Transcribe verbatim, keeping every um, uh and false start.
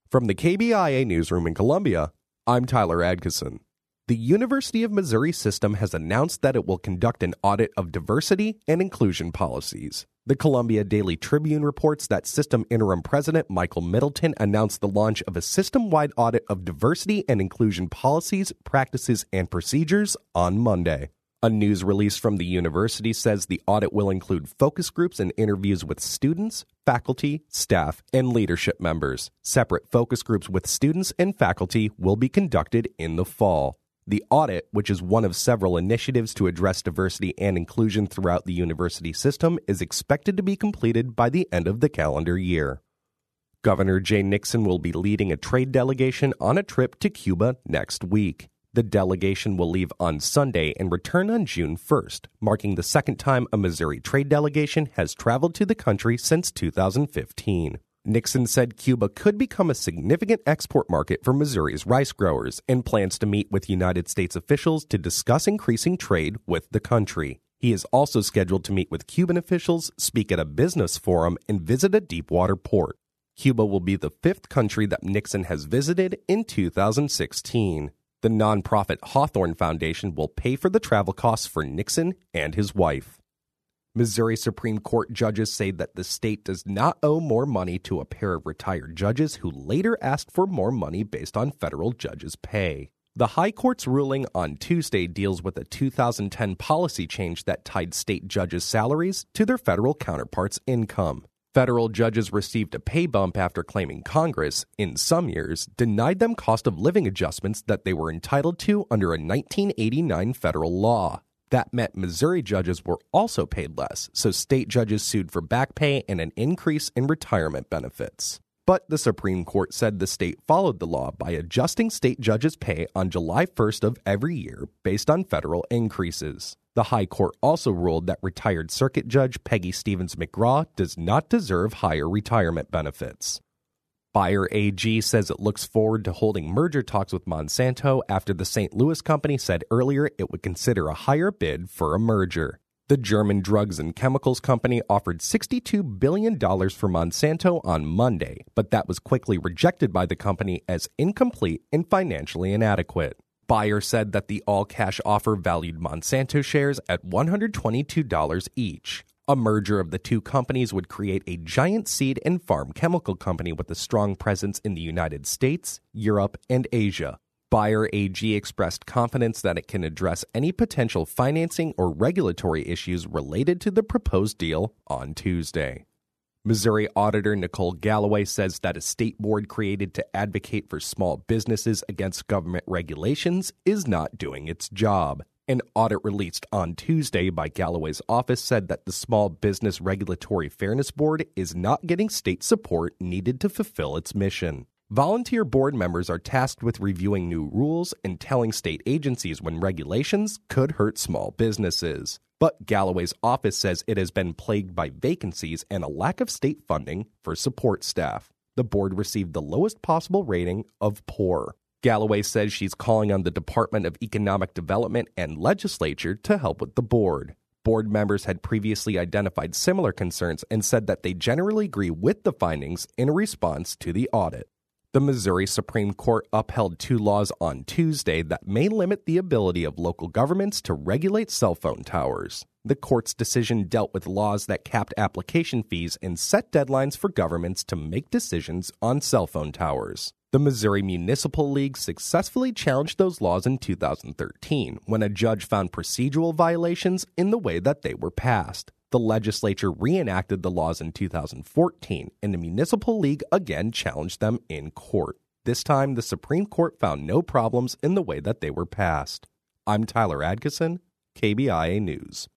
From the K B I A newsroom in Columbia, I'm Tyler Adkison. The University of Missouri System has announced that it will conduct an audit of diversity and inclusion policies. The Columbia Daily Tribune reports that System Interim President Michael Middleton announced the launch of a system-wide audit of diversity and inclusion policies, practices, and procedures on Monday. A news release from the university says the audit will include focus groups and interviews with students, faculty, staff, and leadership members. Separate focus groups with students and faculty will be conducted in the fall. The audit, which is one of several initiatives to address diversity and inclusion throughout the university system, is expected to be completed by the end of the calendar year. Governor Jay Nixon will be leading a trade delegation on a trip to Cuba next week. The delegation will leave on Sunday and return on June first, marking the second time a Missouri trade delegation has traveled to the country since two thousand fifteen. Nixon said Cuba could become a significant export market for Missouri's rice growers and plans to meet with United States officials to discuss increasing trade with the country. He is also scheduled to meet with Cuban officials, speak at a business forum, and visit a deepwater port. Cuba will be the fifth country that Nixon has visited in two thousand sixteen. The nonprofit Hawthorne Foundation will pay for the travel costs for Nixon and his wife. Missouri Supreme Court judges say that the state does not owe more money to a pair of retired judges who later asked for more money based on federal judges' pay. The High Court's ruling on Tuesday deals with a two thousand ten policy change that tied state judges' salaries to their federal counterparts' income. Federal judges received a pay bump after claiming Congress, in some years, denied them cost of living adjustments that they were entitled to under a nineteen eighty-nine federal law. That meant Missouri judges were also paid less, so state judges sued for back pay and an increase in retirement benefits. But the Supreme Court said the state followed the law by adjusting state judges' pay on July first of every year based on federal increases. The High Court also ruled that retired Circuit Judge Peggy Stevens McGraw does not deserve higher retirement benefits. Bayer A G says it looks forward to holding merger talks with Monsanto after the Saint Louis company said earlier it would consider a higher bid for a merger. The German drugs and chemicals company offered sixty-two billion dollars for Monsanto on Monday, but that was quickly rejected by the company as incomplete and financially inadequate. Bayer said that the all-cash offer valued Monsanto shares at one hundred twenty-two dollars each. A merger of the two companies would create a giant seed and farm chemical company with a strong presence in the United States, Europe, and Asia. Bayer A G expressed confidence that it can address any potential financing or regulatory issues related to the proposed deal on Tuesday. Missouri Auditor Nicole Galloway says that a state board created to advocate for small businesses against government regulations is not doing its job. An audit released on Tuesday by Galloway's office said that the Small Business Regulatory Fairness Board is not getting state support needed to fulfill its mission. Volunteer board members are tasked with reviewing new rules and telling state agencies when regulations could hurt small businesses. But Galloway's office says it has been plagued by vacancies and a lack of state funding for support staff. The board received the lowest possible rating of poor. Galloway says she's calling on the Department of Economic Development and legislature to help with the board. Board members had previously identified similar concerns and said that they generally agree with the findings in response to the audit. The Missouri Supreme Court upheld two laws on Tuesday that may limit the ability of local governments to regulate cell phone towers. The court's decision dealt with laws that capped application fees and set deadlines for governments to make decisions on cell phone towers. The Missouri Municipal League successfully challenged those laws in two thousand thirteen when a judge found procedural violations in the way that they were passed. The legislature reenacted the laws in two thousand fourteen, and the Municipal League again challenged them in court. This time, the Supreme Court found no problems in the way that they were passed. I'm Tyler Adkison, K B I A News.